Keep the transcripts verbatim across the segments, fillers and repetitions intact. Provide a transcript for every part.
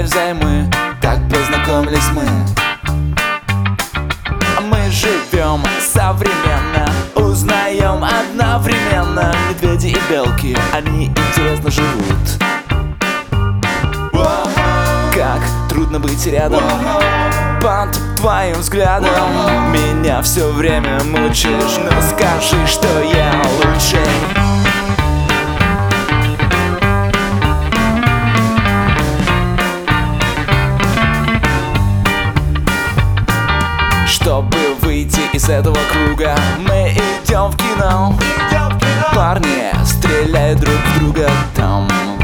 взаймы, так познакомились мы. Мы живем современно, узнаем одновременно. Медведи и белки, они интересно живут. Как трудно быть рядом под твоим взглядом. Меня все время мучаешь, но скажи, что я лучший. Чтобы выйти из этого круга, мы идем в кино. Парни стреляют друг в друга там.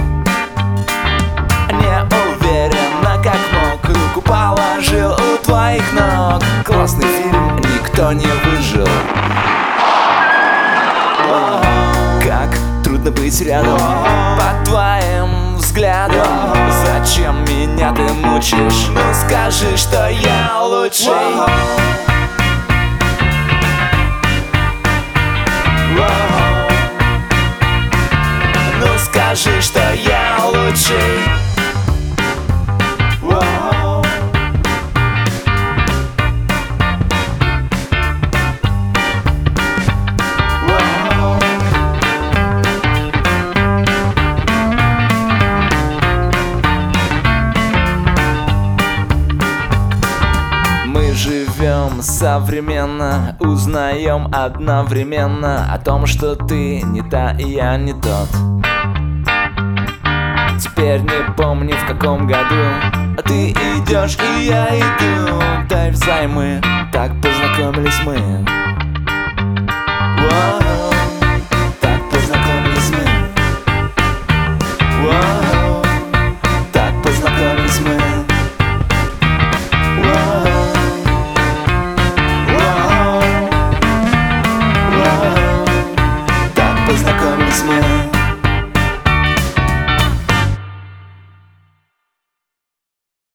Не уверенно, как мог, руку положил у твоих ног. Классный фильм, никто не выжил. Как трудно быть рядом под твоим взглядом. Зачем меня ты мучаешь? Ну скажи, что я лучший. Ну скажи, что я лучший. Живем современно, узнаем одновременно о том, что ты не та и я не тот. Теперь не помню в каком году, а ты идешь и я иду. Дай взаймы, так познакомились мы.